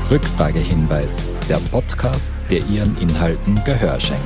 Rückfragehinweis, der Podcast, der Ihren Inhalten Gehör schenkt.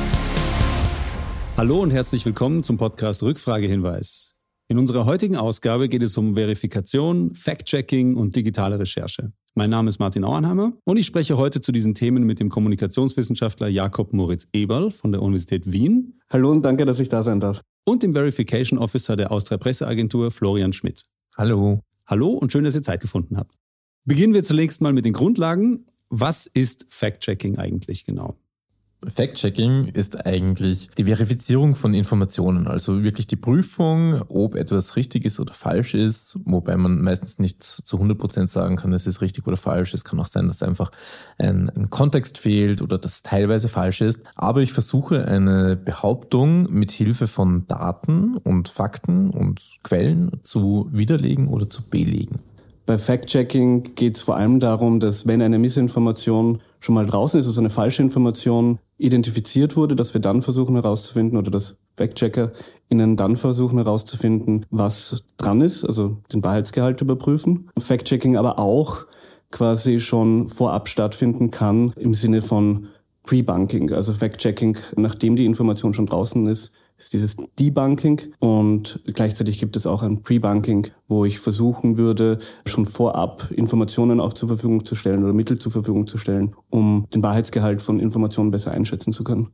Hallo und herzlich willkommen zum Podcast Rückfragehinweis. In unserer heutigen Ausgabe geht es um Verifikation, Fact-Checking und digitale Recherche. Mein Name ist Martin Auernheimer und ich spreche heute zu diesen Themen mit dem Kommunikationswissenschaftler Jakob Moritz Eberl von der Universität Wien. Hallo und danke, dass ich da sein darf. Und dem Verification Officer der Austria Presseagentur, Florian Schmidt. Hallo. Hallo und schön, dass ihr Zeit gefunden habt. Beginnen wir zunächst mal mit den Grundlagen. Was ist Fact-Checking eigentlich genau? Fact-Checking ist eigentlich die Verifizierung von Informationen, also wirklich die Prüfung, ob etwas richtig ist oder falsch ist, wobei man meistens nicht zu 100% sagen kann, es ist richtig oder falsch. Es kann auch sein, dass einfach ein Kontext fehlt oder dass es teilweise falsch ist. Aber ich versuche eine Behauptung mit Hilfe von Daten und Fakten und Quellen zu widerlegen oder zu belegen. Bei Fact-Checking geht es vor allem darum, dass wenn eine Missinformation schon mal draußen ist, also eine falsche Information identifiziert wurde, dass wir dann versuchen herauszufinden oder dass FactcheckerInnen dann versuchen herauszufinden, was dran ist, also den Wahrheitsgehalt überprüfen. Fact-Checking aber auch quasi schon vorab stattfinden kann im Sinne von Pre-Bunking, also Fact-Checking, nachdem die Information schon draußen ist dieses Debunking, und gleichzeitig gibt es auch ein Pre-Bunking, wo ich versuchen würde, schon vorab Informationen auch zur Verfügung zu stellen oder Mittel zur Verfügung zu stellen, um den Wahrheitsgehalt von Informationen besser einschätzen zu können.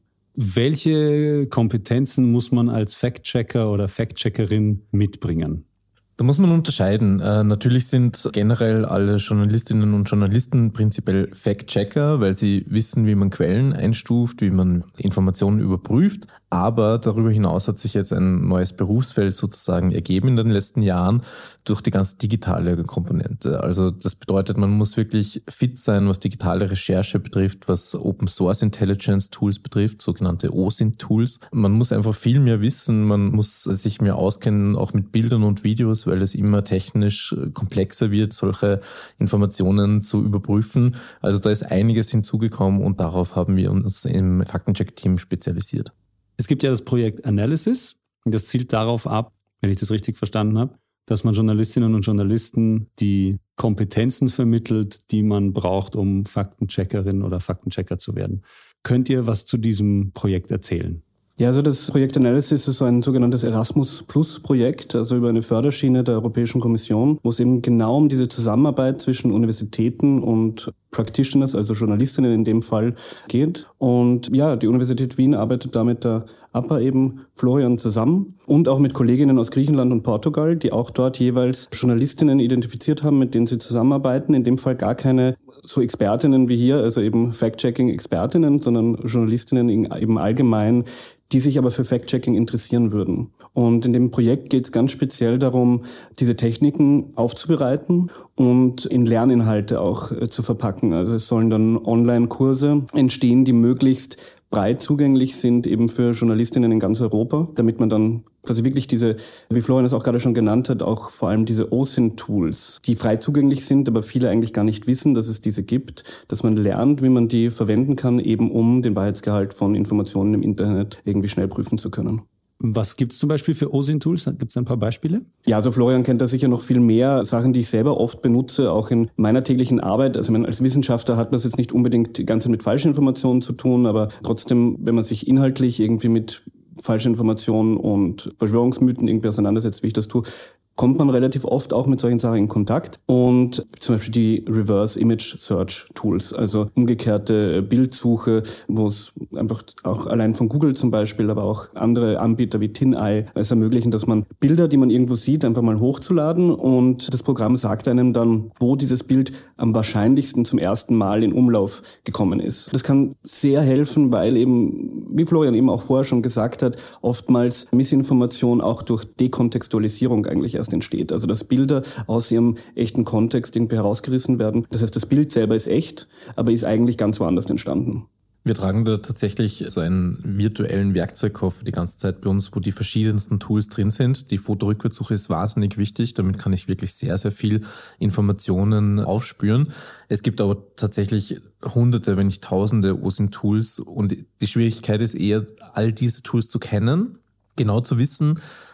Welche Kompetenzen muss man als Fact-Checker oder Fact-Checkerin mitbringen? Da muss man unterscheiden. Natürlich sind generell alle Journalistinnen und Journalisten prinzipiell Fact-Checker, weil sie wissen, wie man Quellen einstuft, wie man Informationen überprüft. Aber darüber hinaus hat sich jetzt ein neues Berufsfeld sozusagen ergeben in den letzten Jahren durch die ganze digitale Komponente. Also das bedeutet, man muss wirklich fit sein, was digitale Recherche betrifft, was Open Source Intelligence Tools betrifft, sogenannte OSINT Tools. Man muss einfach viel mehr wissen, man muss sich mehr auskennen, auch mit Bildern und Videos, weil es immer technisch komplexer wird, solche Informationen zu überprüfen. Also da ist einiges hinzugekommen und darauf haben wir uns im Faktencheck-Team spezialisiert. Es gibt ja das Projekt Analysis und das zielt darauf ab, wenn ich das richtig verstanden habe, dass man Journalistinnen und Journalisten die Kompetenzen vermittelt, die man braucht, um Faktencheckerin oder Faktenchecker zu werden. Könnt ihr was zu diesem Projekt erzählen? Ja, also das Projekt Analysis ist so ein sogenanntes Erasmus-Plus-Projekt, also über eine Förderschiene der Europäischen Kommission, wo es eben genau um diese Zusammenarbeit zwischen Universitäten und Practitioners, also Journalistinnen in dem Fall, geht. Und ja, die Universität Wien arbeitet da mit der APA eben Florian zusammen und auch mit Kolleginnen aus Griechenland und Portugal, die auch dort jeweils Journalistinnen identifiziert haben, mit denen sie zusammenarbeiten. In dem Fall gar keine so Expertinnen wie hier, also eben Fact-Checking-Expertinnen, sondern Journalistinnen eben allgemein, die sich aber für Fact-Checking interessieren würden. Und in dem Projekt geht es ganz speziell darum, diese Techniken aufzubereiten und in Lerninhalte auch zu verpacken. Also es sollen dann Online-Kurse entstehen, die möglichst breit zugänglich sind, eben für Journalistinnen in ganz Europa, damit man dann quasi wirklich diese, wie Florian es auch gerade schon genannt hat, auch vor allem diese OSINT-Tools, die frei zugänglich sind, aber viele eigentlich gar nicht wissen, dass es diese gibt, dass man lernt, wie man die verwenden kann, eben um den Wahrheitsgehalt von Informationen im Internet irgendwie schnell prüfen zu können. Was gibt es zum Beispiel für OSINT-Tools? Gibt es ein paar Beispiele? Ja, also Florian kennt da sicher noch viel mehr Sachen, die ich selber oft benutze, auch in meiner täglichen Arbeit. Also als Wissenschaftler hat man es jetzt nicht unbedingt die ganze Zeit mit falschen Informationen zu tun, aber trotzdem, wenn man sich inhaltlich irgendwie mit falschen Informationen und Verschwörungsmythen irgendwie auseinandersetzt, wie ich das tue, kommt man relativ oft auch mit solchen Sachen in Kontakt. Und zum Beispiel die Reverse Image Search Tools, also umgekehrte Bildsuche, wo es einfach auch allein von Google zum Beispiel, aber auch andere Anbieter wie TinEye es ermöglichen, dass man Bilder, die man irgendwo sieht, einfach mal hochzuladen, und das Programm sagt einem dann, wo dieses Bild am wahrscheinlichsten zum ersten Mal in Umlauf gekommen ist. Das kann sehr helfen, weil eben, wie Florian eben auch vorher schon gesagt hat, oftmals Missinformation auch durch Dekontextualisierung eigentlich erst entsteht. Also dass Bilder aus ihrem echten Kontext irgendwie herausgerissen werden. Das heißt, das Bild selber ist echt, aber ist eigentlich ganz woanders entstanden. Wir tragen da tatsächlich so einen virtuellen Werkzeugkoffer die ganze Zeit bei uns, wo die verschiedensten Tools drin sind. Die Fotorückwärtssuche ist wahnsinnig wichtig. Damit kann ich wirklich sehr, sehr viel Informationen aufspüren. Es gibt aber tatsächlich Hunderte, wenn nicht Tausende OSINT-Tools. Und die Schwierigkeit ist eher, all diese Tools zu kennen, genau zu wissen,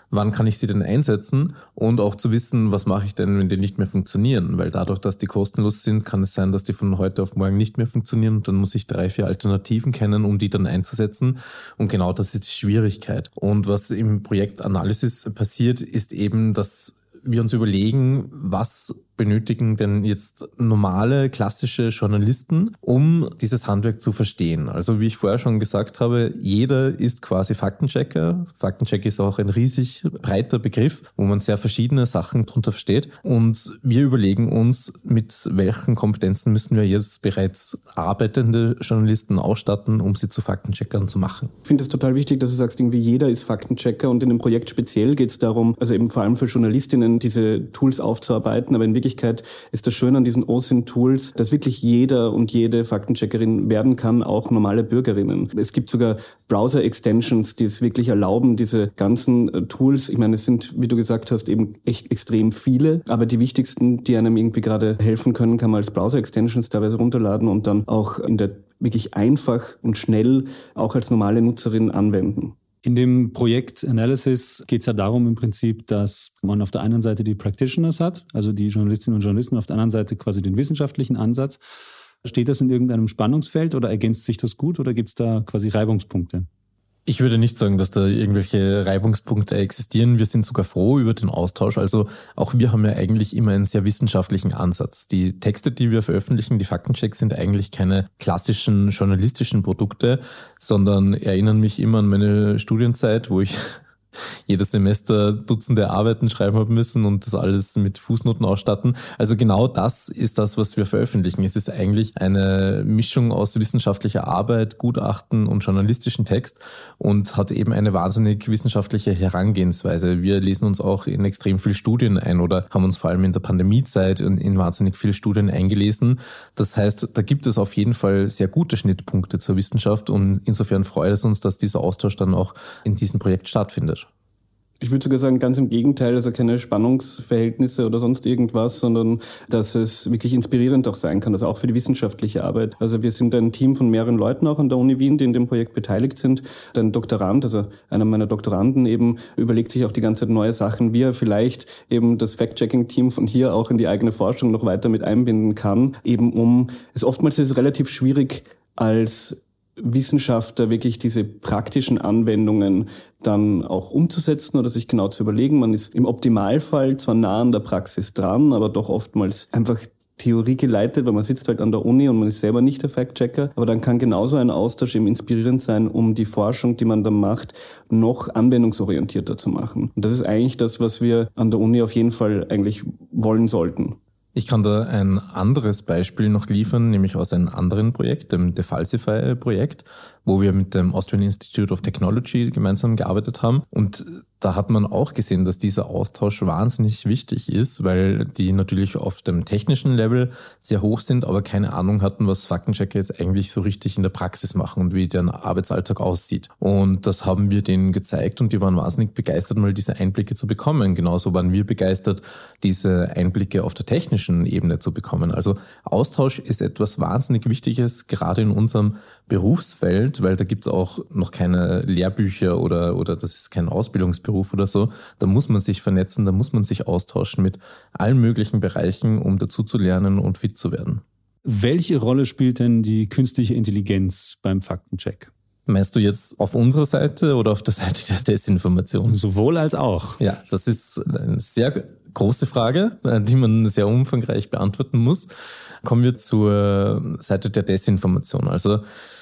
wann kann ich sie denn einsetzen und auch zu wissen, was mache ich denn, wenn die nicht mehr funktionieren, weil dadurch, dass die kostenlos sind, kann es sein, dass die von heute auf morgen nicht mehr funktionieren und dann muss ich 3, 4 Alternativen kennen, um die dann einzusetzen und genau das ist die Schwierigkeit. Und was im Projekt Analysis passiert, ist eben, dass wir uns überlegen, was benötigen denn jetzt normale, klassische Journalisten, um dieses Handwerk zu verstehen. Also wie ich vorher schon gesagt habe, jeder ist quasi Faktenchecker. Faktencheck ist auch ein riesig breiter Begriff, wo man sehr verschiedene Sachen drunter versteht. Und wir überlegen uns, mit welchen Kompetenzen müssen wir jetzt bereits arbeitende Journalisten ausstatten, um sie zu Faktencheckern zu machen. Ich finde es total wichtig, dass du sagst, irgendwie jeder ist Faktenchecker und in dem Projekt speziell geht es darum, also eben vor allem für Journalistinnen diese Tools aufzuarbeiten, aber in Wirklichkeit ist das Schöne an diesen OSINT-Tools, dass wirklich jeder und jede Faktencheckerin werden kann, auch normale Bürgerinnen. Es gibt sogar Browser-Extensions, die es wirklich erlauben, diese ganzen Tools, ich meine, es sind, wie du gesagt hast, eben echt extrem viele, aber die wichtigsten, die einem irgendwie gerade helfen können, kann man als Browser-Extensions teilweise runterladen und dann auch in der wirklich einfach und schnell auch als normale Nutzerin anwenden. In dem Projekt Analysis geht es ja darum im Prinzip, dass man auf der einen Seite die Practitioners hat, also die Journalistinnen und Journalisten, auf der anderen Seite quasi den wissenschaftlichen Ansatz. Steht das in irgendeinem Spannungsfeld oder ergänzt sich das gut oder gibt es da quasi Reibungspunkte? Ich würde nicht sagen, dass da irgendwelche Reibungspunkte existieren. Wir sind sogar froh über den Austausch. Also auch wir haben ja eigentlich immer einen sehr wissenschaftlichen Ansatz. Die Texte, die wir veröffentlichen, die Faktenchecks, sind eigentlich keine klassischen journalistischen Produkte, sondern erinnern mich immer an meine Studienzeit, wo ich jedes Semester Dutzende Arbeiten schreiben habe müssen und das alles mit Fußnoten ausstatten. Also genau das ist das, was wir veröffentlichen. Es ist eigentlich eine Mischung aus wissenschaftlicher Arbeit, Gutachten und journalistischen Text und hat eben eine wahnsinnig wissenschaftliche Herangehensweise. Wir lesen uns auch in extrem viel Studien ein oder haben uns vor allem in der Pandemiezeit in wahnsinnig viele Studien eingelesen. Das heißt, da gibt es auf jeden Fall sehr gute Schnittpunkte zur Wissenschaft und insofern freut es uns, dass dieser Austausch dann auch in diesem Projekt stattfindet. Ich würde sogar sagen, ganz im Gegenteil, also keine Spannungsverhältnisse oder sonst irgendwas, sondern dass es wirklich inspirierend auch sein kann, also auch für die wissenschaftliche Arbeit. Also wir sind ein Team von mehreren Leuten auch an der Uni Wien, die in dem Projekt beteiligt sind. Ein Doktorand, also einer meiner Doktoranden eben, überlegt sich auch die ganze Zeit neue Sachen, wie er vielleicht eben das Fact-Checking-Team von hier auch in die eigene Forschung noch weiter mit einbinden kann, eben oftmals ist es relativ schwierig als Wissenschaftler wirklich diese praktischen Anwendungen dann auch umzusetzen oder sich genau zu überlegen. Man ist im Optimalfall zwar nah an der Praxis dran, aber doch oftmals einfach Theorie geleitet, weil man sitzt halt an der Uni und man ist selber nicht der Fact-Checker. Aber dann kann genauso ein Austausch eben inspirierend sein, um die Forschung, die man dann macht, noch anwendungsorientierter zu machen. Und das ist eigentlich das, was wir an der Uni auf jeden Fall eigentlich wollen sollten. Ich kann da ein anderes Beispiel noch liefern, nämlich aus einem anderen Projekt, dem Defalsify-Projekt, wo wir mit dem Austrian Institute of Technology gemeinsam gearbeitet haben. Und da hat man auch gesehen, dass dieser Austausch wahnsinnig wichtig ist, weil die natürlich auf dem technischen Level sehr hoch sind, aber keine Ahnung hatten, was Faktenchecker jetzt eigentlich so richtig in der Praxis machen und wie deren Arbeitsalltag aussieht. Und das haben wir denen gezeigt und die waren wahnsinnig begeistert, mal diese Einblicke zu bekommen. Genauso waren wir begeistert, diese Einblicke auf der technischen Ebene zu bekommen. Also Austausch ist etwas wahnsinnig Wichtiges, gerade in unserem Berufsfeld, weil da gibt's auch noch keine Lehrbücher oder das ist kein Ausbildungsberuf oder so. Da muss man sich vernetzen, da muss man sich austauschen mit allen möglichen Bereichen, um dazu zu lernen und fit zu werden. Welche Rolle spielt denn die künstliche Intelligenz beim Faktencheck? Meinst du jetzt auf unserer Seite oder auf der Seite der Desinformation? Sowohl als auch. Ja, das ist eine sehr große Frage, die man sehr umfangreich beantworten muss. Kommen wir zur Seite der Desinformation. Also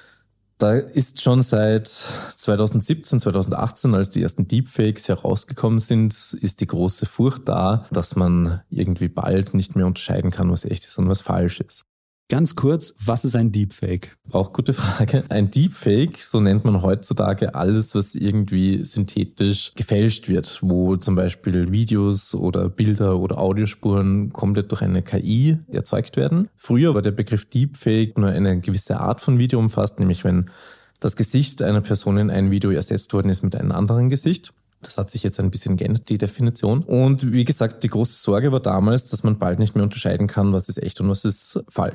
da ist schon seit 2017, 2018, als die ersten Deepfakes herausgekommen sind, ist die große Furcht da, dass man irgendwie bald nicht mehr unterscheiden kann, was echt ist und was falsch ist. Ganz kurz, was ist ein Deepfake? Auch gute Frage. Ein Deepfake, so nennt man heutzutage alles, was irgendwie synthetisch gefälscht wird, wo zum Beispiel Videos oder Bilder oder Audiospuren komplett durch eine KI erzeugt werden. Früher war der Begriff Deepfake nur eine gewisse Art von Video umfasst, nämlich wenn das Gesicht einer Person in einem Video ersetzt worden ist mit einem anderen Gesicht. Das hat sich jetzt ein bisschen geändert, die Definition. Und wie gesagt, die große Sorge war damals, dass man bald nicht mehr unterscheiden kann, was ist echt und was ist falsch.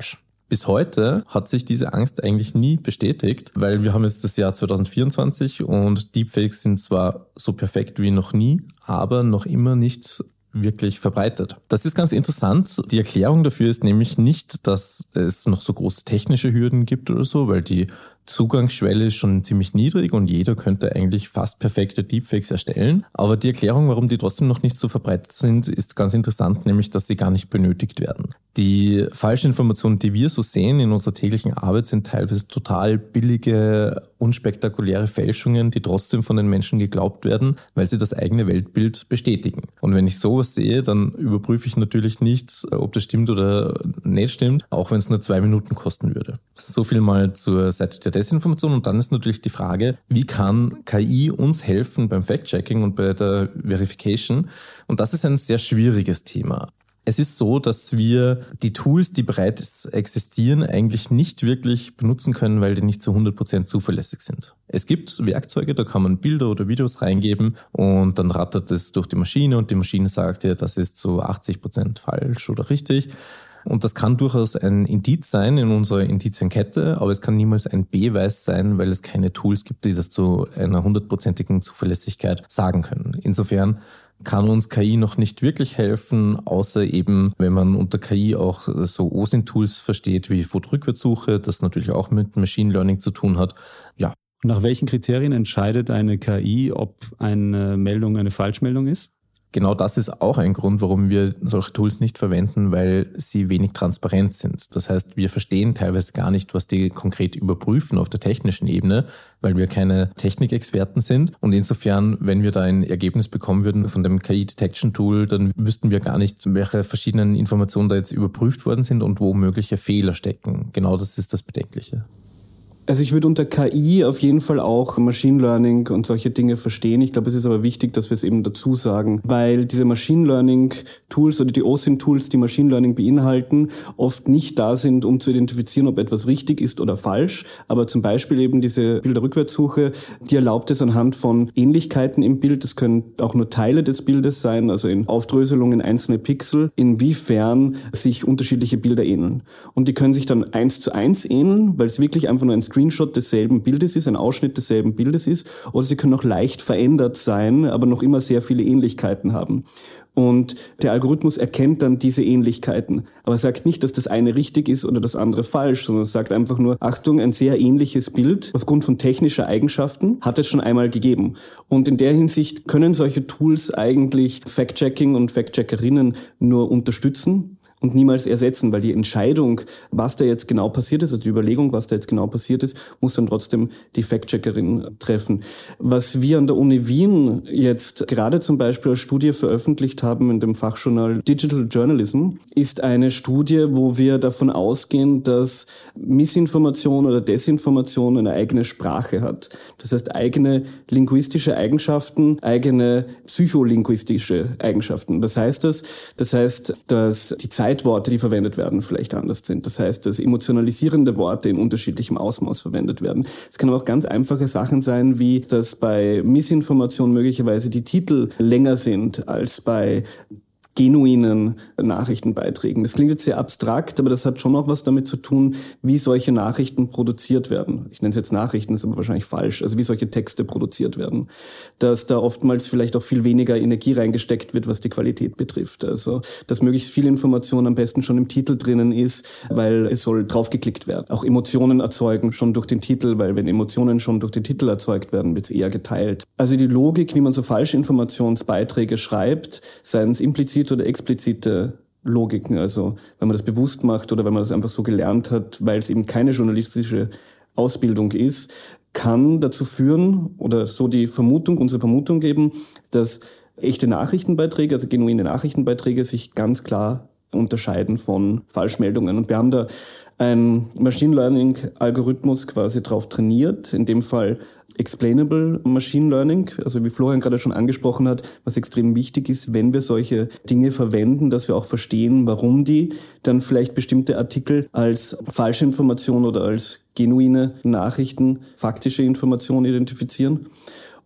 Bis heute hat sich diese Angst eigentlich nie bestätigt, weil wir haben jetzt das Jahr 2024 und Deepfakes sind zwar so perfekt wie noch nie, aber noch immer nicht wirklich verbreitet. Das ist ganz interessant. Die Erklärung dafür ist nämlich nicht, dass es noch so große technische Hürden gibt oder so, weil die Zugangsschwelle ist schon ziemlich niedrig und jeder könnte eigentlich fast perfekte Deepfakes erstellen. Aber die Erklärung, warum die trotzdem noch nicht so verbreitet sind, ist ganz interessant, nämlich, dass sie gar nicht benötigt werden. Die Falschinformationen, die wir so sehen in unserer täglichen Arbeit, sind teilweise total billige, unspektakuläre Fälschungen, die trotzdem von den Menschen geglaubt werden, weil sie das eigene Weltbild bestätigen. Und wenn ich sowas sehe, dann überprüfe ich natürlich nicht, ob das stimmt oder nicht stimmt, auch wenn es nur 2 Minuten kosten würde. So viel mal zur Seite der Desinformation. Und dann ist natürlich die Frage, wie kann KI uns helfen beim Fact-Checking und bei der Verification? Und das ist ein sehr schwieriges Thema. Es ist so, dass wir die Tools, die bereits existieren, eigentlich nicht wirklich benutzen können, weil die nicht zu 100% zuverlässig sind. Es gibt Werkzeuge, da kann man Bilder oder Videos reingeben und dann rattert es durch die Maschine und die Maschine sagt ja, das ist zu 80% falsch oder richtig. Und das kann durchaus ein Indiz sein in unserer Indizienkette, aber es kann niemals ein Beweis sein, weil es keine Tools gibt, die das zu einer 100%igen Zuverlässigkeit sagen können. Insofern kann uns KI noch nicht wirklich helfen, außer eben, wenn man unter KI auch so OSINT-Tools versteht wie Foto-Rückwärtssuche, das natürlich auch mit Machine Learning zu tun hat. Ja. Nach welchen Kriterien entscheidet eine KI, ob eine Meldung eine Falschmeldung ist? Genau das ist auch ein Grund, warum wir solche Tools nicht verwenden, weil sie wenig transparent sind. Das heißt, wir verstehen teilweise gar nicht, was die konkret überprüfen auf der technischen Ebene, weil wir keine Technikexperten sind. Und insofern, wenn wir da ein Ergebnis bekommen würden von dem KI-Detection-Tool, dann wüssten wir gar nicht, welche verschiedenen Informationen da jetzt überprüft worden sind und wo mögliche Fehler stecken. Genau das ist das Bedenkliche. Also ich würde unter KI auf jeden Fall auch Machine Learning und solche Dinge verstehen. Ich glaube, es ist aber wichtig, dass wir es eben dazu sagen, weil diese Machine Learning Tools oder die OSINT-Tools, die Machine Learning beinhalten, oft nicht da sind, um zu identifizieren, ob etwas richtig ist oder falsch. Aber zum Beispiel eben diese Bilderrückwärtssuche, die erlaubt es anhand von Ähnlichkeiten im Bild, das können auch nur Teile des Bildes sein, also in Aufdröselungen einzelne Pixel, inwiefern sich unterschiedliche Bilder ähneln. Und die können sich dann 1:1 ähneln, weil es wirklich einfach nur ein Screenshot desselben Bildes ist, ein Ausschnitt desselben Bildes ist, oder sie können auch leicht verändert sein, aber noch immer sehr viele Ähnlichkeiten haben. Und der Algorithmus erkennt dann diese Ähnlichkeiten, aber sagt nicht, dass das eine richtig ist oder das andere falsch, sondern sagt einfach nur, Achtung, ein sehr ähnliches Bild aufgrund von technischer Eigenschaften hat es schon einmal gegeben. Und in der Hinsicht können solche Tools eigentlich Fact-Checking und Fact-Checkerinnen nur unterstützen und niemals ersetzen, weil die Entscheidung, was da jetzt genau passiert ist, also die Überlegung, was da jetzt genau passiert ist, muss dann trotzdem die Fact-Checkerin treffen. Was wir an der Uni Wien jetzt gerade zum Beispiel als Studie veröffentlicht haben in dem Fachjournal Digital Journalism, ist eine Studie, wo wir davon ausgehen, dass Missinformation oder Desinformation eine eigene Sprache hat. Das heißt, eigene linguistische Eigenschaften, eigene psycholinguistische Eigenschaften. Was heißt das? Das heißt, dass die Zeitworte, die verwendet werden, vielleicht anders sind. Das heißt, dass emotionalisierende Worte in unterschiedlichem Ausmaß verwendet werden. Es können aber auch ganz einfache Sachen sein, wie dass bei Missinformation möglicherweise die Titel länger sind als bei genuinen Nachrichtenbeiträgen. Das klingt jetzt sehr abstrakt, aber das hat schon auch was damit zu tun, wie solche Nachrichten produziert werden. Ich nenne es jetzt Nachrichten, ist aber wahrscheinlich falsch. Also wie solche Texte produziert werden. Dass da oftmals vielleicht auch viel weniger Energie reingesteckt wird, was die Qualität betrifft. Also dass möglichst viel Information am besten schon im Titel drinnen ist, weil es soll draufgeklickt werden. Auch Emotionen erzeugen schon durch den Titel, weil wenn Emotionen schon durch den Titel erzeugt werden, wird es eher geteilt. Also die Logik, wie man so Falschinformationsbeiträge schreibt, seien es implizit oder explizite Logiken, also wenn man das bewusst macht oder wenn man das einfach so gelernt hat, weil es eben keine journalistische Ausbildung ist, kann dazu führen oder so unsere Vermutung geben, dass echte Nachrichtenbeiträge, also genuine Nachrichtenbeiträge sich ganz klar unterscheiden von Falschmeldungen. Und wir haben da einen Machine Learning Algorithmus quasi drauf trainiert, in dem Fall Explainable Machine Learning, also wie Florian gerade schon angesprochen hat, was extrem wichtig ist, wenn wir solche Dinge verwenden, dass wir auch verstehen, warum die dann vielleicht bestimmte Artikel als falsche Information oder als genuine Nachrichten, faktische Information identifizieren.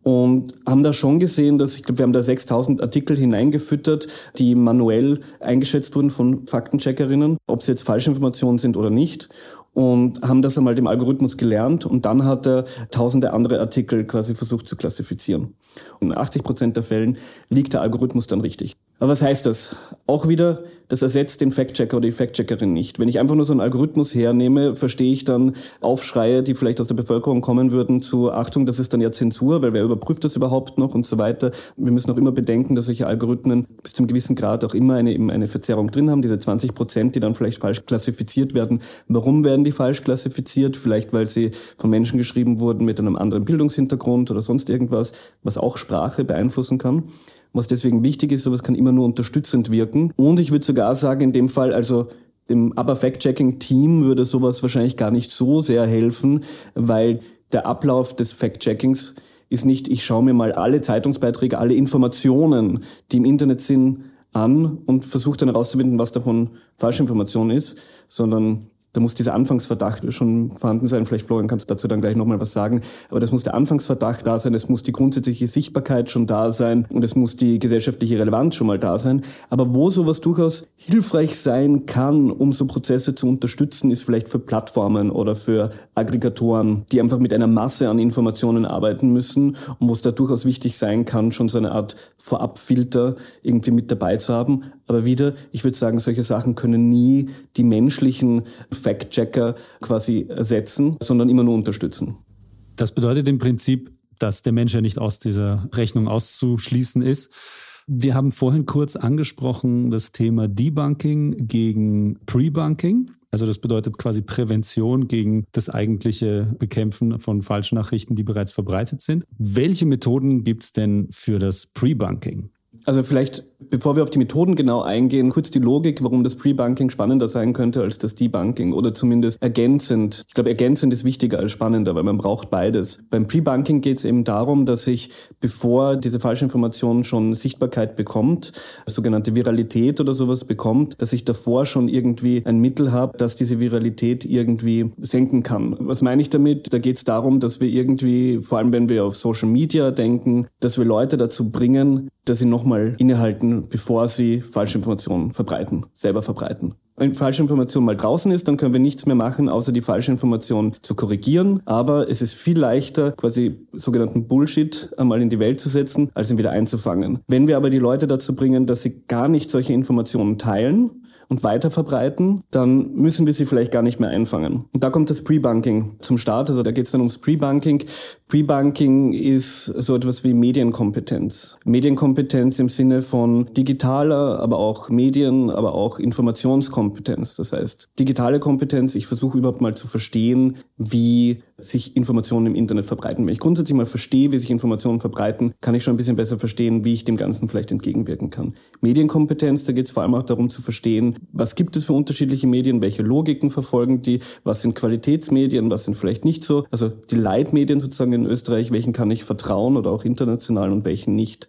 und haben da schon gesehen, dass, ich glaube, wir haben da 6.000 Artikel hineingefüttert, die manuell eingeschätzt wurden von Faktencheckerinnen, ob sie jetzt Falschinformationen sind oder nicht. Und haben das einmal dem Algorithmus gelernt und dann hat er tausende andere Artikel quasi versucht zu klassifizieren. Und in 80% der Fällen liegt der Algorithmus dann richtig. Aber was heißt das? Auch wieder, das ersetzt den Fact-Checker oder die Fact-Checkerin nicht. Wenn ich einfach nur so einen Algorithmus hernehme, verstehe ich dann Aufschreie, die vielleicht aus der Bevölkerung kommen würden zu Achtung, das ist dann ja Zensur, weil wer überprüft das überhaupt noch und so weiter. Wir müssen auch immer bedenken, dass solche Algorithmen bis zu einem gewissen Grad auch immer eine Verzerrung drin haben. Diese 20%, die dann vielleicht falsch klassifiziert werden. Warum werden die falsch klassifiziert? Vielleicht, weil sie von Menschen geschrieben wurden mit einem anderen Bildungshintergrund oder sonst irgendwas, was auch Sprache beeinflussen kann. Was deswegen wichtig ist, sowas kann immer nur unterstützend wirken. Und ich würde sogar sagen, in dem Fall, also dem Upper Fact-Checking-Team würde sowas wahrscheinlich gar nicht so sehr helfen, weil der Ablauf des Fact-Checkings ist nicht, ich schaue mir mal alle Zeitungsbeiträge, alle Informationen, die im Internet sind, an und versuche dann herauszufinden, was davon Falschinformation ist, sondern da muss dieser Anfangsverdacht schon vorhanden sein. Vielleicht, Florian, kannst du dazu dann gleich nochmal was sagen. Aber das muss der Anfangsverdacht da sein, es muss die grundsätzliche Sichtbarkeit schon da sein und es muss die gesellschaftliche Relevanz schon mal da sein. Aber wo sowas durchaus hilfreich sein kann, um so Prozesse zu unterstützen, ist vielleicht für Plattformen oder für Aggregatoren, die einfach mit einer Masse an Informationen arbeiten müssen und wo es da durchaus wichtig sein kann, schon so eine Art Vorabfilter irgendwie mit dabei zu haben. Aber wieder, ich würde sagen, solche Sachen können nie die menschlichen Fact-Checker quasi ersetzen, sondern immer nur unterstützen. Das bedeutet im Prinzip, dass der Mensch ja nicht aus dieser Rechnung auszuschließen ist. Wir haben vorhin kurz angesprochen das Thema Debunking gegen Pre-Bunking. Also das bedeutet quasi Prävention gegen das eigentliche Bekämpfen von Falschnachrichten, die bereits verbreitet sind. Welche Methoden gibt es denn für das Pre-Bunking? Also vielleicht, bevor wir auf die Methoden genau eingehen, kurz die Logik, warum das Pre-Bunking spannender sein könnte als das Debunking oder zumindest ergänzend. Ich glaube, ergänzend ist wichtiger als spannender, weil man braucht beides. Beim Pre-Bunking geht es eben darum, dass ich, bevor diese Falschinformation schon Sichtbarkeit bekommt, sogenannte Viralität oder sowas bekommt, dass ich davor schon irgendwie ein Mittel habe, das diese Viralität irgendwie senken kann. Was meine ich damit? Da geht es darum, dass wir irgendwie, vor allem wenn wir auf Social Media denken, dass wir Leute dazu bringen, dass sie nochmal innehalten, bevor sie Falschinformationen verbreiten, selber verbreiten. Wenn Falschinformation mal draußen ist, dann können wir nichts mehr machen, außer die Falschinformation zu korrigieren. Aber es ist viel leichter, quasi sogenannten Bullshit einmal in die Welt zu setzen, als ihn wieder einzufangen. Wenn wir aber die Leute dazu bringen, dass sie gar nicht solche Informationen teilen und weiter verbreiten, dann müssen wir sie vielleicht gar nicht mehr einfangen. Und da kommt das Pre-Bunking zum Start. Also da geht es dann ums Pre-Bunking. Pre-Bunking ist so etwas wie Medienkompetenz. Medienkompetenz im Sinne von digitaler, aber auch Medien, aber auch Informationskompetenz. Das heißt, digitale Kompetenz, ich versuche überhaupt mal zu verstehen, wie sich Informationen im Internet verbreiten. Wenn ich grundsätzlich mal verstehe, wie sich Informationen verbreiten, kann ich schon ein bisschen besser verstehen, wie ich dem Ganzen vielleicht entgegenwirken kann. Medienkompetenz, da geht es vor allem auch darum zu verstehen, was gibt es für unterschiedliche Medien, welche Logiken verfolgen die, was sind Qualitätsmedien, was sind vielleicht nicht so. Also die Leitmedien sozusagen in Österreich, welchen kann ich vertrauen oder auch international und welchen nicht.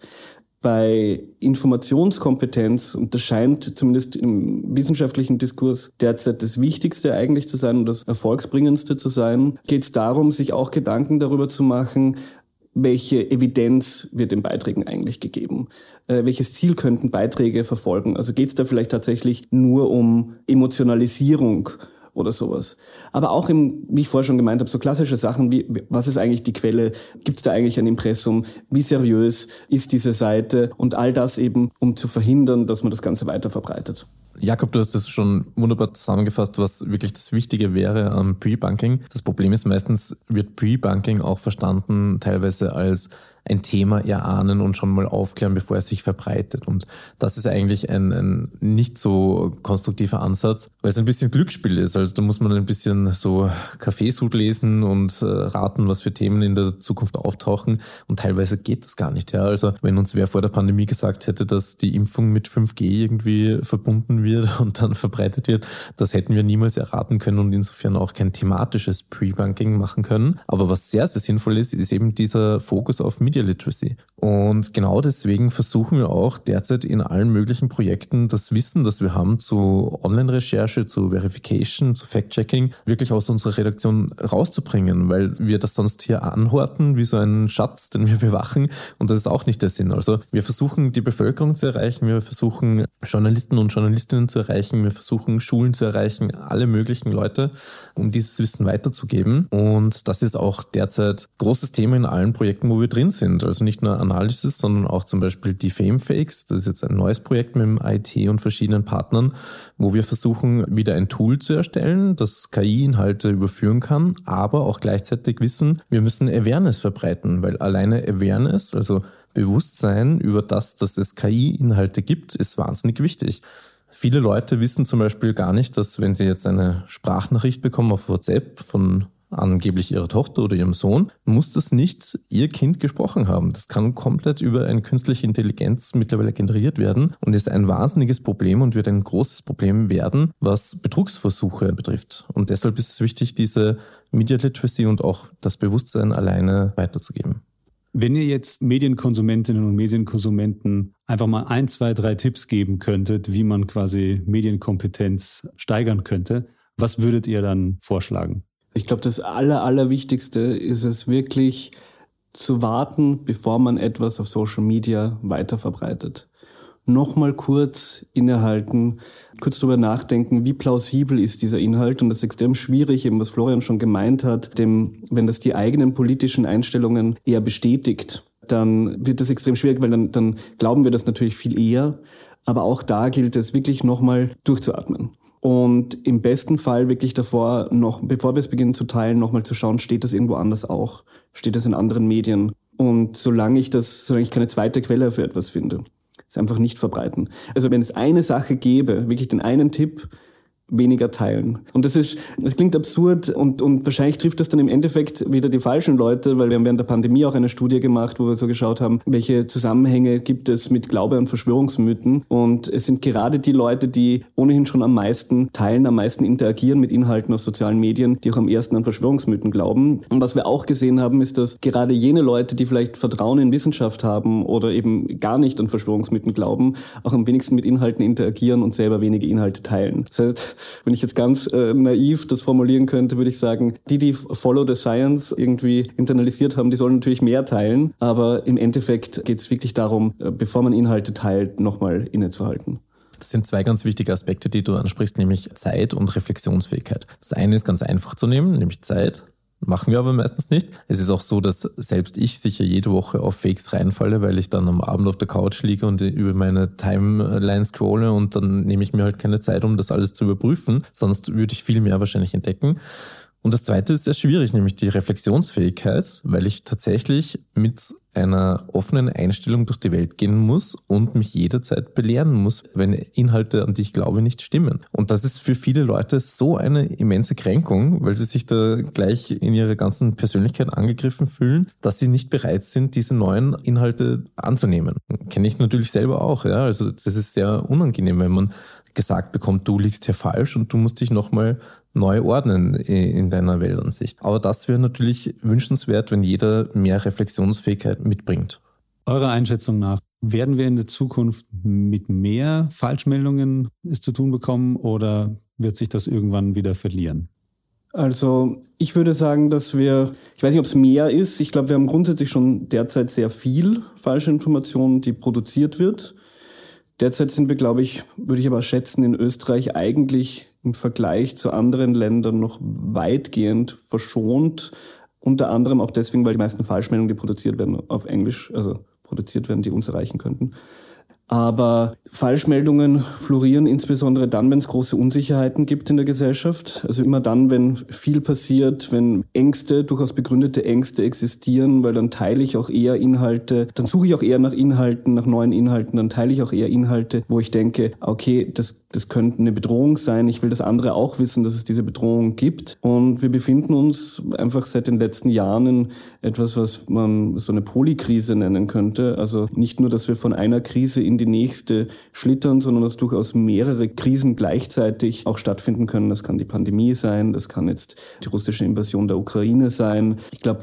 Bei Informationskompetenz, und das scheint zumindest im wissenschaftlichen Diskurs derzeit das Wichtigste eigentlich zu sein und das Erfolgsbringendste zu sein, geht es darum, sich auch Gedanken darüber zu machen, welche Evidenz wird den Beiträgen eigentlich gegeben? Welches Ziel könnten Beiträge verfolgen? Also geht es da vielleicht tatsächlich nur um Emotionalisierung oder sowas. Aber auch wie ich vorher schon gemeint habe, so klassische Sachen wie, was ist eigentlich die Quelle? Gibt es da eigentlich ein Impressum? Wie seriös ist diese Seite? Und all das eben, um zu verhindern, dass man das Ganze weiter verbreitet. Jakob, du hast das schon wunderbar zusammengefasst, was wirklich das Wichtige wäre am Pre-Bunking. Das Problem ist, meistens wird Pre-Bunking auch verstanden teilweise als ein Thema erahnen und schon mal aufklären, bevor es sich verbreitet. Und das ist eigentlich ein nicht so konstruktiver Ansatz, weil es ein bisschen Glücksspiel ist. Also da muss man ein bisschen so Kaffeesud lesen und raten, was für Themen in der Zukunft auftauchen. Und teilweise geht das gar nicht. Ja. Also wenn uns wer vor der Pandemie gesagt hätte, dass die Impfung mit 5G irgendwie verbunden wird und dann verbreitet wird, das hätten wir niemals erraten können und insofern auch kein thematisches Pre-Bunking machen können. Aber was sehr, sehr sinnvoll ist, ist eben dieser Fokus auf Medienkompetenz. Media Literacy. Und genau deswegen versuchen wir auch derzeit in allen möglichen Projekten das Wissen, das wir haben zu Online-Recherche, zu Verification, zu Fact-Checking, wirklich aus unserer Redaktion rauszubringen, weil wir das sonst hier anhorten wie so einen Schatz, den wir bewachen, und das ist auch nicht der Sinn. Also wir versuchen die Bevölkerung zu erreichen, wir versuchen Journalisten und Journalistinnen zu erreichen, wir versuchen Schulen zu erreichen, alle möglichen Leute, um dieses Wissen weiterzugeben. Und das ist auch derzeit großes Thema in allen Projekten, wo wir drin sind. Also nicht nur Analysis, sondern auch zum Beispiel die Deepfakes. Das ist jetzt ein neues Projekt mit dem IT und verschiedenen Partnern, wo wir versuchen, wieder ein Tool zu erstellen, das KI-Inhalte überführen kann, aber auch gleichzeitig wissen, wir müssen Awareness verbreiten, weil alleine Awareness, also Bewusstsein über das, dass es KI-Inhalte gibt, ist wahnsinnig wichtig. Viele Leute wissen zum Beispiel gar nicht, dass wenn sie jetzt eine Sprachnachricht bekommen auf WhatsApp von angeblich ihrer Tochter oder ihrem Sohn, muss das nicht ihr Kind gesprochen haben. Das kann komplett über eine künstliche Intelligenz mittlerweile generiert werden und ist ein wahnsinniges Problem und wird ein großes Problem werden, was Betrugsversuche betrifft. Und deshalb ist es wichtig, diese Media Literacy und auch das Bewusstsein alleine weiterzugeben. Wenn ihr jetzt Medienkonsumentinnen und Medienkonsumenten einfach mal 1, 2, 3 Tipps geben könntet, wie man quasi Medienkompetenz steigern könnte, was würdet ihr dann vorschlagen? Ich glaube, das Allerwichtigste ist es wirklich zu warten, bevor man etwas auf Social Media weiterverbreitet. Nochmal kurz innehalten, kurz drüber nachdenken, wie plausibel ist dieser Inhalt. Und das ist extrem schwierig, eben was Florian schon gemeint hat, wenn das die eigenen politischen Einstellungen eher bestätigt, dann wird das extrem schwierig, weil dann glauben wir das natürlich viel eher. Aber auch da gilt es wirklich nochmal durchzuatmen. Und im besten Fall wirklich davor, noch bevor wir es beginnen zu teilen, nochmal zu schauen, steht das irgendwo anders auch? Steht das in anderen Medien? Und solange ich keine zweite Quelle für etwas finde, es einfach nicht verbreiten. Also wenn es eine Sache gäbe, wirklich den einen Tipp, weniger teilen. Und das klingt absurd und wahrscheinlich trifft das dann im Endeffekt wieder die falschen Leute, weil wir haben während der Pandemie auch eine Studie gemacht, wo wir so geschaut haben, welche Zusammenhänge gibt es mit Glaube an Verschwörungsmythen. Und es sind gerade die Leute, die ohnehin schon am meisten teilen, am meisten interagieren mit Inhalten auf sozialen Medien, die auch am ersten an Verschwörungsmythen glauben. Und was wir auch gesehen haben, ist, dass gerade jene Leute, die vielleicht Vertrauen in Wissenschaft haben oder eben gar nicht an Verschwörungsmythen glauben, auch am wenigsten mit Inhalten interagieren und selber wenige Inhalte teilen. Das heißt, wenn ich jetzt ganz naiv das formulieren könnte, würde ich sagen, die Follow the Science irgendwie internalisiert haben, die sollen natürlich mehr teilen. Aber im Endeffekt geht es wirklich darum, bevor man Inhalte teilt, nochmal innezuhalten. Das sind 2 ganz wichtige Aspekte, die du ansprichst, nämlich Zeit und Reflexionsfähigkeit. Das eine ist ganz einfach zu nehmen, nämlich Zeit. Machen wir aber meistens nicht. Es ist auch so, dass selbst ich sicher jede Woche auf Fakes reinfalle, weil ich dann am Abend auf der Couch liege und über meine Timeline scrolle und dann nehme ich mir halt keine Zeit, um das alles zu überprüfen. Sonst würde ich viel mehr wahrscheinlich entdecken. Und das zweite ist sehr schwierig, nämlich die Reflexionsfähigkeit, weil ich tatsächlich mit einer offenen Einstellung durch die Welt gehen muss und mich jederzeit belehren muss, wenn Inhalte, an die ich glaube, nicht stimmen. Und das ist für viele Leute so eine immense Kränkung, weil sie sich da gleich in ihrer ganzen Persönlichkeit angegriffen fühlen, dass sie nicht bereit sind, diese neuen Inhalte anzunehmen. Kenne ich natürlich selber auch, ja. Also das ist sehr unangenehm, wenn man gesagt bekommt, du liegst hier falsch und du musst dich nochmal neu ordnen in deiner Weltansicht. Aber das wäre natürlich wünschenswert, wenn jeder mehr Reflexionsfähigkeit mitbringt. Eurer Einschätzung nach, werden wir in der Zukunft mit mehr Falschmeldungen es zu tun bekommen oder wird sich das irgendwann wieder verlieren? Also ich würde sagen, ich weiß nicht, ob es mehr ist. Ich glaube, wir haben grundsätzlich schon derzeit sehr viel falsche Informationen, die produziert wird. Derzeit sind wir, würde ich aber schätzen, in Österreich eigentlich im Vergleich zu anderen Ländern noch weitgehend verschont. Unter anderem auch deswegen, weil die meisten Falschmeldungen, die produziert werden, auf Englisch, produziert werden, die uns erreichen könnten. Aber Falschmeldungen florieren insbesondere dann, wenn es große Unsicherheiten gibt in der Gesellschaft. Also immer dann, wenn viel passiert, wenn durchaus begründete Ängste existieren, weil dann teile ich auch eher Inhalte, dann suche ich auch eher nach Inhalten, nach neuen Inhalten, dann teile ich auch eher Inhalte, wo ich denke, okay, das könnte eine Bedrohung sein. Ich will, dass andere auch wissen, dass es diese Bedrohung gibt. Und wir befinden uns einfach seit den letzten Jahren in etwas, was man so eine Polykrise nennen könnte. Also nicht nur, dass wir von einer Krise in die nächste schlittern, sondern dass durchaus mehrere Krisen gleichzeitig auch stattfinden können. Das kann die Pandemie sein, das kann jetzt die russische Invasion der Ukraine sein. Ich glaube,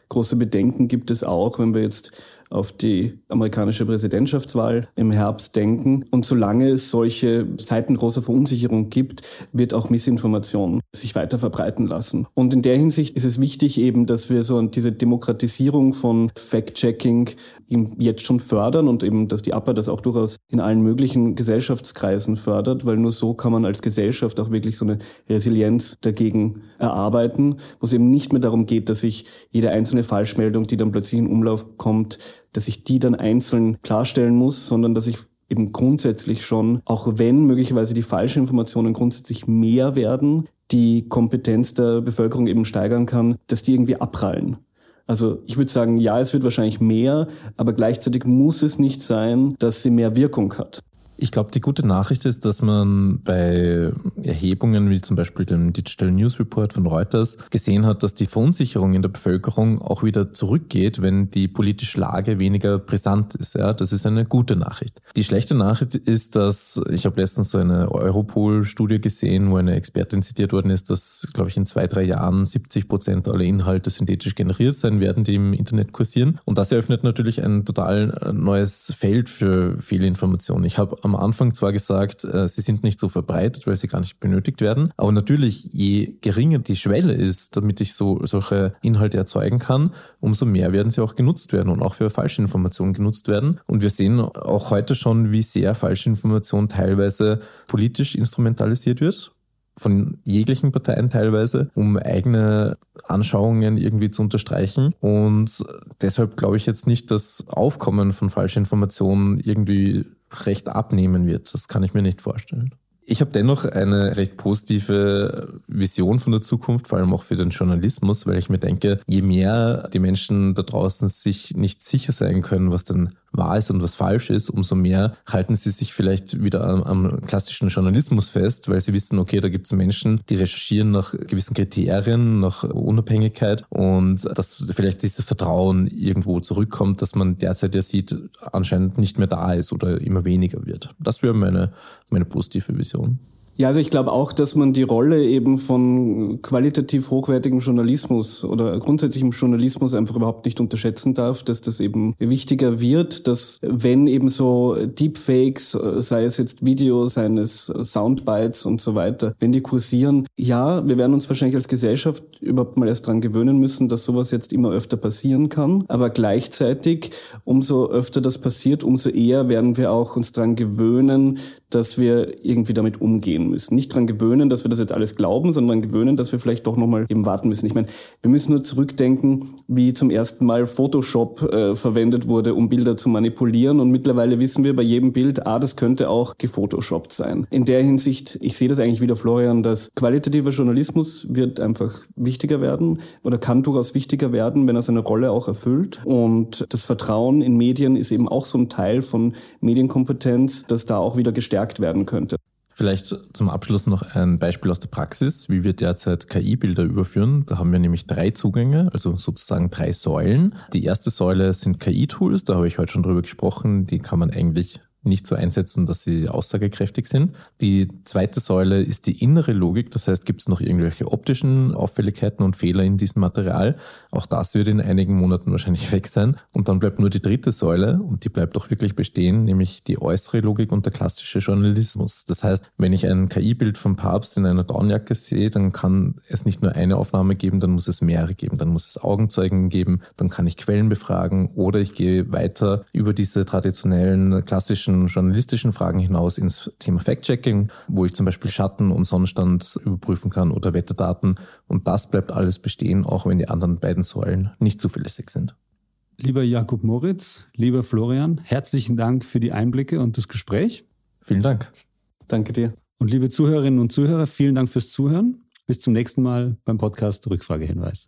Große Bedenken gibt es auch, wenn wir jetzt auf die amerikanische Präsidentschaftswahl im Herbst denken. Und solange es solche Zeiten großer Verunsicherung gibt, wird auch Missinformation sich weiter verbreiten lassen. Und in der Hinsicht ist es wichtig eben, dass wir so diese Demokratisierung von Fact-Checking jetzt schon fördern und eben, dass die APA das auch durchaus in allen möglichen Gesellschaftskreisen fördert, weil nur so kann man als Gesellschaft auch wirklich so eine Resilienz dagegen erarbeiten, wo es eben nicht mehr darum geht, dass ich jede einzelne Falschmeldung, die dann plötzlich in Umlauf kommt, dass ich die dann einzeln klarstellen muss, sondern dass ich eben grundsätzlich schon, auch wenn möglicherweise die falschen Informationen grundsätzlich mehr werden, die Kompetenz der Bevölkerung eben steigern kann, dass die irgendwie abprallen. Also ich würde sagen, ja, es wird wahrscheinlich mehr, aber gleichzeitig muss es nicht sein, dass sie mehr Wirkung hat. Ich glaube, die gute Nachricht ist, dass man bei Erhebungen wie zum Beispiel dem Digital News Report von Reuters gesehen hat, dass die Verunsicherung in der Bevölkerung auch wieder zurückgeht, wenn die politische Lage weniger brisant ist. Ja, das ist eine gute Nachricht. Die schlechte Nachricht ist, dass ich habe letztens so eine Europol-Studie gesehen, wo eine Expertin zitiert worden ist, dass, glaube ich, in 2-3 Jahren 70% aller Inhalte synthetisch generiert sein werden, die im Internet kursieren. Und das eröffnet natürlich ein total neues Feld für Fehlinformationen. Ich habe am Anfang zwar gesagt, sie sind nicht so verbreitet, weil sie gar nicht benötigt werden, aber natürlich, je geringer die Schwelle ist, damit ich solche Inhalte erzeugen kann, umso mehr werden sie auch genutzt werden und auch für falsche Informationen genutzt werden. Und wir sehen auch heute schon, wie sehr falsche Information teilweise politisch instrumentalisiert wird, von jeglichen Parteien teilweise, um eigene Anschauungen irgendwie zu unterstreichen. Und deshalb glaube ich jetzt nicht, dass Aufkommen von falschen Informationen irgendwie recht abnehmen wird. Das kann ich mir nicht vorstellen. Ich habe dennoch eine recht positive Vision von der Zukunft, vor allem auch für den Journalismus, weil ich mir denke, je mehr die Menschen da draußen sich nicht sicher sein können, was denn wahr ist und was falsch ist, umso mehr halten sie sich vielleicht wieder am klassischen Journalismus fest, weil sie wissen, okay, da gibt es Menschen, die recherchieren nach gewissen Kriterien, nach Unabhängigkeit und dass vielleicht dieses Vertrauen irgendwo zurückkommt, dass man derzeit ja sieht, anscheinend nicht mehr da ist oder immer weniger wird. Das wäre meine positive Vision. Ja, also ich glaube auch, dass man die Rolle eben von qualitativ hochwertigem Journalismus oder grundsätzlichem Journalismus einfach überhaupt nicht unterschätzen darf, dass das eben wichtiger wird, dass wenn eben so Deepfakes, sei es jetzt Videos, seien es Soundbites und so weiter, wenn die kursieren, ja, wir werden uns wahrscheinlich als Gesellschaft überhaupt mal erst dran gewöhnen müssen, dass sowas jetzt immer öfter passieren kann, aber gleichzeitig, umso öfter das passiert, umso eher werden wir auch uns dran gewöhnen, dass wir irgendwie damit umgehen müssen. Nicht dran gewöhnen, dass wir das jetzt alles glauben, sondern dran gewöhnen, dass wir vielleicht doch nochmal eben warten müssen. Ich meine, wir müssen nur zurückdenken, wie zum ersten Mal Photoshop verwendet wurde, um Bilder zu manipulieren. Und mittlerweile wissen wir bei jedem Bild, das könnte auch gefotoshoppt sein. In der Hinsicht, ich sehe das eigentlich wieder, Florian, dass qualitativer Journalismus wird einfach wichtiger werden oder kann durchaus wichtiger werden, wenn er seine Rolle auch erfüllt. Und das Vertrauen in Medien ist eben auch so ein Teil von Medienkompetenz, das da auch wieder gestärkt werden könnte. Vielleicht zum Abschluss noch ein Beispiel aus der Praxis, wie wir derzeit KI-Bilder überführen. Da haben wir nämlich 3 Zugänge, also sozusagen 3 Säulen. Die erste Säule sind KI-Tools, da habe ich heute schon drüber gesprochen. Die kann man eigentlich nicht so einsetzen, dass sie aussagekräftig sind. Die zweite Säule ist die innere Logik, das heißt, gibt es noch irgendwelche optischen Auffälligkeiten und Fehler in diesem Material. Auch das wird in einigen Monaten wahrscheinlich weg sein. Und dann bleibt nur die dritte Säule und die bleibt auch wirklich bestehen, nämlich die äußere Logik und der klassische Journalismus. Das heißt, wenn ich ein KI-Bild vom Papst in einer Downjacke sehe, dann kann es nicht nur eine Aufnahme geben, dann muss es mehrere geben. Dann muss es Augenzeugen geben, dann kann ich Quellen befragen oder ich gehe weiter über diese traditionellen klassischen journalistischen Fragen hinaus ins Thema Fact-Checking, wo ich zum Beispiel Schatten- und Sonnenstand überprüfen kann oder Wetterdaten. Und das bleibt alles bestehen, auch wenn die anderen beiden Säulen nicht zuverlässig sind. Lieber Jakub Moritz, lieber Florian, herzlichen Dank für die Einblicke und das Gespräch. Vielen Dank. Danke dir. Und liebe Zuhörerinnen und Zuhörer, vielen Dank fürs Zuhören. Bis zum nächsten Mal beim Podcast Rückfragehinweis.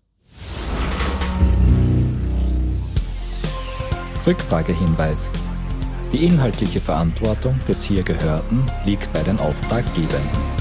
Rückfragehinweis. Die inhaltliche Verantwortung des hier Gehörten liegt bei den Auftraggebern.